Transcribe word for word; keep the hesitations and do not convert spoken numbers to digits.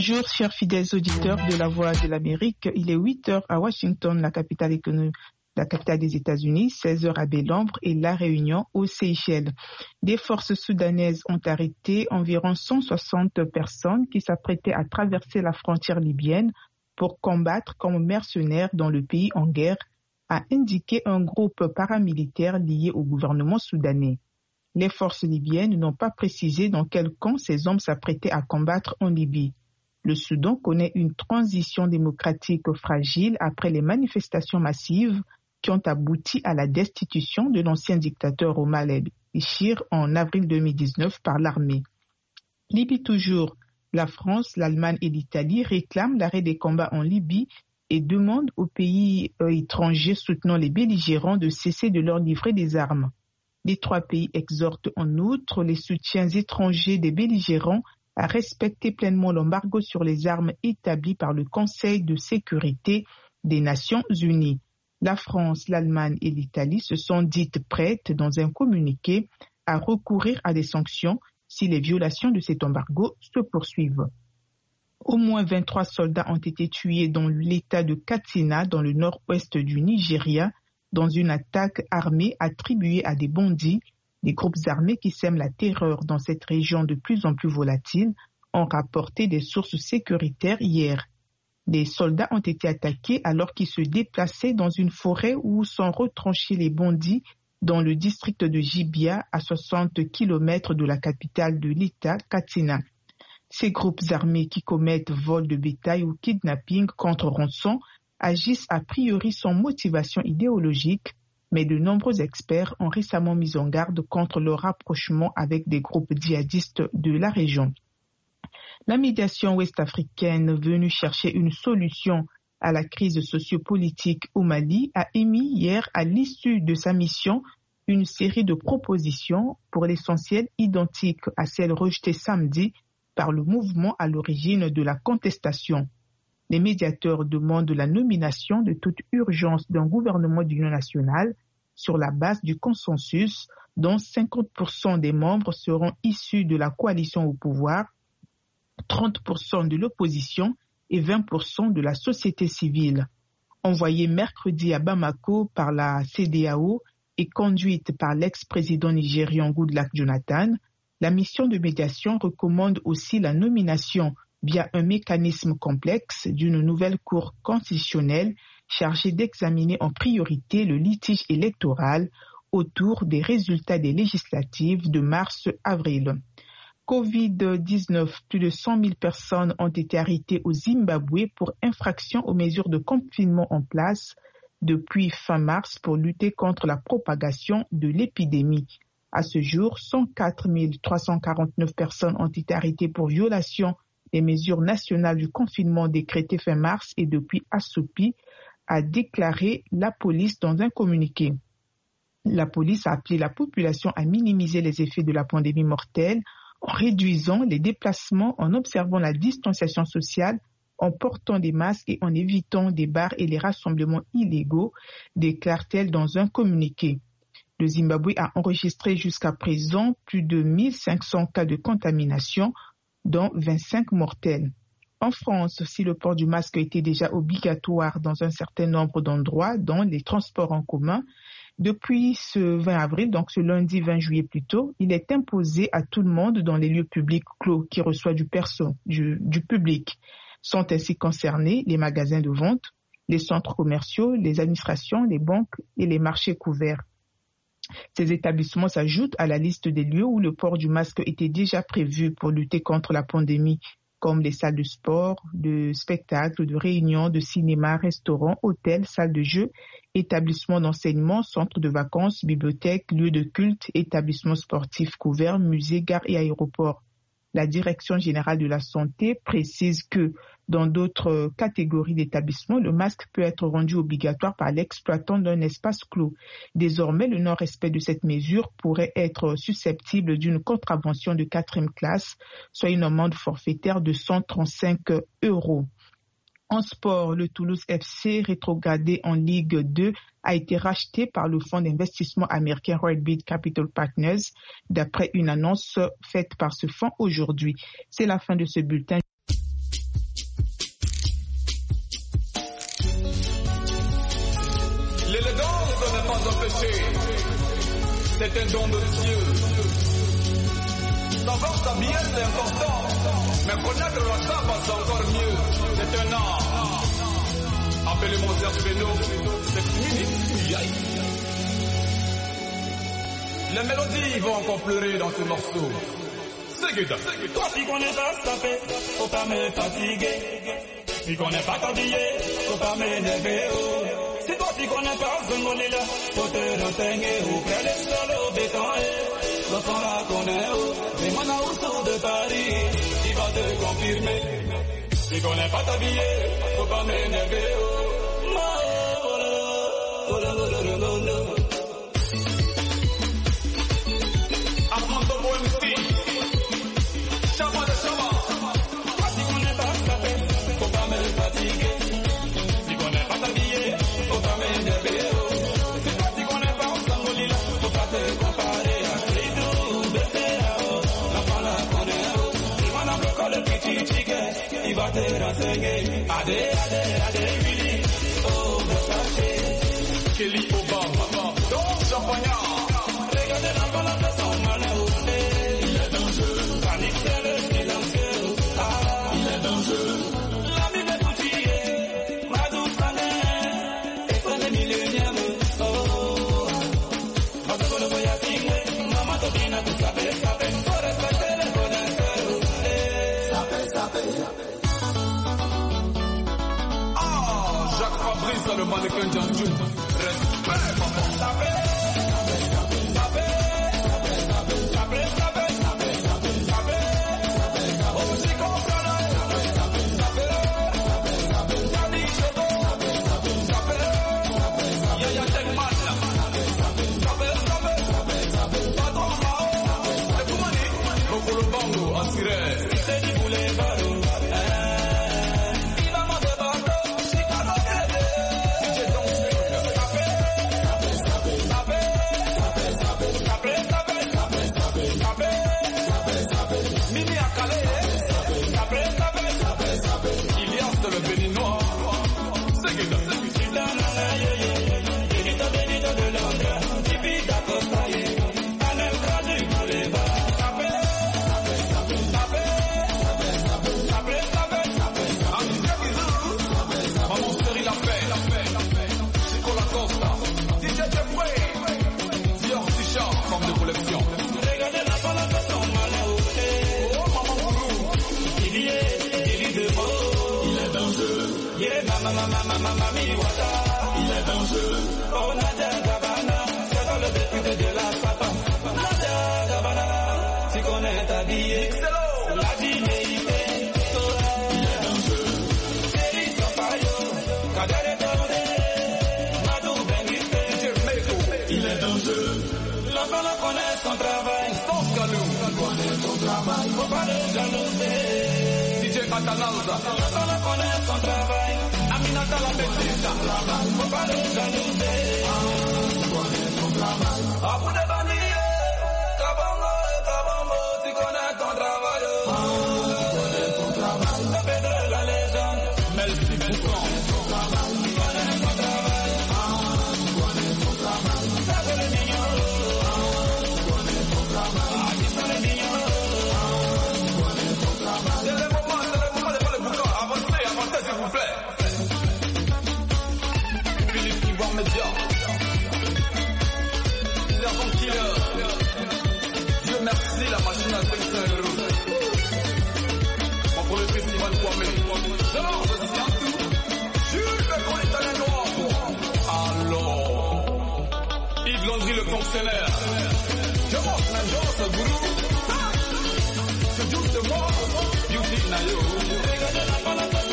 Bonjour, chers fidèles auditeurs de la Voix de l'Amérique. Il est huit heures à Washington, la capitale économique, la capitale des États-Unis, seize heures à Baie-L'Ombre et La Réunion aux Seychelles. Des forces soudanaises ont arrêté environ cent soixante personnes qui s'apprêtaient à traverser la frontière libyenne pour combattre comme mercenaires dans le pays en guerre, a indiqué un groupe paramilitaire lié au gouvernement soudanais. Les forces libyennes n'ont pas précisé dans quel camp ces hommes s'apprêtaient à combattre en Libye. Le Soudan connaît une transition démocratique fragile après les manifestations massives qui ont abouti à la destitution de l'ancien dictateur Omar el-Béchir en avril deux mille dix-neuf par l'armée. Libye toujours, la France, l'Allemagne et l'Italie réclament l'arrêt des combats en Libye et demandent aux pays euh, étrangers soutenant les belligérants de cesser de leur livrer des armes. Les trois pays exhortent en outre les soutiens étrangers des belligérants à respecter pleinement l'embargo sur les armes établi par le Conseil de sécurité des Nations Unies. La France, l'Allemagne et l'Italie se sont dites prêtes dans un communiqué à recourir à des sanctions si les violations de cet embargo se poursuivent. Au moins vingt-trois soldats ont été tués dans l'État de Katsina, dans le nord-ouest du Nigeria, dans une attaque armée attribuée à des bandits. Les groupes armés qui sèment la terreur dans cette région de plus en plus volatile ont rapporté des sources sécuritaires hier. Des soldats ont été attaqués alors qu'ils se déplaçaient dans une forêt où sont retranchés les bandits dans le district de Jibia, à soixante kilomètres de la capitale de l'État, Katsina. Ces groupes armés qui commettent vol de bétail ou kidnapping contre rançon agissent a priori sans motivation idéologique, mais de nombreux experts ont récemment mis en garde contre le rapprochement avec des groupes djihadistes de la région. La médiation ouest-africaine venue chercher une solution à la crise sociopolitique au Mali a émis hier, à l'issue de sa mission, une série de propositions pour l'essentiel identiques à celles rejetées samedi par le mouvement à l'origine de la contestation. Les médiateurs demandent la nomination de toute urgence d'un gouvernement d'union nationale sur la base du consensus dont cinquante pour cent des membres seront issus de la coalition au pouvoir, trente pour cent de l'opposition et vingt pour cent de la société civile. Envoyée mercredi à Bamako par la C D A O et conduite par l'ex-président nigérian Goodluck Jonathan, la mission de médiation recommande aussi la nomination via un mécanisme complexe d'une nouvelle cour constitutionnelle chargée d'examiner en priorité le litige électoral autour des résultats des législatives de mars-avril. covid dix-neuf, plus de cent mille personnes ont été arrêtées au Zimbabwe pour infraction aux mesures de confinement en place depuis fin mars pour lutter contre la propagation de l'épidémie. À ce jour, cent quatre mille trois cent quarante-neuf personnes ont été arrêtées pour violation des mesures nationales du confinement décrétées fin mars et depuis assouplies, a déclaré la police dans un communiqué. La police a appelé la population à minimiser les effets de la pandémie mortelle en réduisant les déplacements, en observant la distanciation sociale, en portant des masques et en évitant des bars et les rassemblements illégaux, déclare-t-elle dans un communiqué. Le Zimbabwe a enregistré jusqu'à présent plus de mille cinq cents cas de contamination, dont vingt-cinq mortels. En France, si le port du masque était déjà obligatoire dans un certain nombre d'endroits, dont les transports en commun, depuis ce vingt avril, donc ce lundi vingt juillet plutôt, il est imposé à tout le monde dans les lieux publics clos qui reçoivent du perso, du, du public. Sont ainsi concernés les magasins de vente, les centres commerciaux, les administrations, les banques et les marchés couverts. Ces établissements s'ajoutent à la liste des lieux où le port du masque était déjà prévu pour lutter contre la pandémie, comme les salles de sport, de spectacles, de réunions, de cinéma, restaurants, hôtels, salles de jeux, établissements d'enseignement, centres de vacances, bibliothèques, lieux de culte, établissements sportifs couverts, musées, gares et aéroports. La Direction générale de la santé précise que dans d'autres catégories d'établissements, le masque peut être rendu obligatoire par l'exploitant d'un espace clos. Désormais, le non-respect de cette mesure pourrait être susceptible d'une contravention de quatrième classe, soit une amende forfaitaire de cent trente-cinq euros. En sport, le Toulouse F C, rétrogradé en Ligue deux, a été racheté par le fonds d'investissement américain Redbird Capital Partners, d'après une annonce faite par ce fonds aujourd'hui. C'est la fin de ce bulletin. pas un péché, c'est un don de Dieu. Savoir s'habiller c'est important, mais connaître la samba c'est encore mieux, c'est un art. Appelez-moi Serge Beno, c'est unique. Les mélodies vont encore pleurer dans ce morceau. C'est Guida. Toi qui connais pas taper, faut pas me fatiguer. Si connais pas t'habiller, faut pas m'énerver. Si toi tu connais pas Zengolila, faut te renseigner auprès des solos béton. L'enfant la connaît, mais mon autour de Paris, il va te confirmer. Si connais pas t'habiller, faut pas m'énerver. Armando Boemsi, Chama de Chama. Toi tu connais pas taper, faut pas me fatiguer. Si connais pas t'habiller, faut pas m'énerver. Si toi tu connais pas Zengolila, faut pas te comparer à Clédou, Bessera. L'enfant la connaît, il m'en a bloqué le petit ticket, il va te renseigner. Adé, adé, adé, Willy, oh, Versace. Kelly Obama, donc Champagnat. Regardez l'enfant la fait son malin, il est dangereux. Panique, c'est le silencieux, ah, il est dangereux. L'ami de Boutier, Madou Sané, et prenez millénium, oh. Parce que le voyage signé, maman Tobina, tout ça fait, ça fait, faut respecter les connaisseurs, ça fait, ça fait. Ah, Jacques Fabrice, le mannequin Djanjou. Respect, papa. Ça fait, ça fait, ça fait, ça fait, ça fait, ça fait, ça fait, ça fait, ça fait, ça fait, ça fait, ça fait, aussi comprendre, ça fait, ça fait, ça fait, ça fait, ça fait, ça dit Choco, ça fait, ça fait, ça fait, ça fait, ça fait, Yaya Tekman, ça fait, ça fait, ça fait, ça fait, ça fait, ça fait, Patron Mao, et Koumani, Bokolo Bango, Asiré. c'est du boulevard, il va m'en débattre, Chicago, D J Don Swing, ça fait, ça fait, ça fait, ça fait, ça fait, ça fait, ça fait, ça fait, ça fait, ça fait, ça fait, ça fait, Mimi Akale, ça fait, ça fait, ça fait, ça fait, ça fait. Ilias le Béninois. C'est Guida. Benito, Benito de Londres, Tipi d'Acosta, Anel Krasi Boulevard. Ça fait, ça fait, ça fait, ça fait, ça fait, ça fait, ça fait, ça fait, ça fait, ça Amicia Bizou, fait, ça Maman Seri La Paix, Chico Lacosta, D J Jeffrey, Dior Tisha, forme de collection. fait. Regardez la balle de son malin au thé. Oh, Maman Boulou, Il y est, il y de mots. Il est dangereux. Yeah, mama, mama, mama, mami, wata. Il est dangereux. Oh, Nadia Gabana, c'est dans le député de la papa. Nadia Gabana, tu connais ta vie. Excelo, La dignité, il est dangereux. Chérie Sopayo, Kadere Tondé, Madou Benguiste, D J Meko, il est dangereux. L'enfant la connaît son travail, Stance Galou, connaît son travail, faut pas le jalouser. D J Atanalza, L'enfant la connaît son travail, Aminata La Baptiste, faut pas le jalouser. Connaît son travail. À bout de bandits, Kabongo et Kabongo, tu connais ton travail. Connaît ton travail. Le Pedro est la légende. Melfi Boucan, Connaît ton travail. Connaît ton travail. Connaît ton travail. Ça c'est le mignon. Connaît ton travail. Ah, qui sont les mignons. Connaît ton travail. c'est le moment, c'est le moment de faire le boucan. Avancez, avancez s'il vous plaît. Philippe Ivoire Média, Servant Killer, Dieu merci, la machine à cinq cents euros. Pour le festival Kwame, Georges Siantou, Jules le grand italien noir. Alors, Yves Landry le fonctionnaire, Joss Nanjos Gourou, c'est juste moi, Beauty Nayo. Regardez la balle de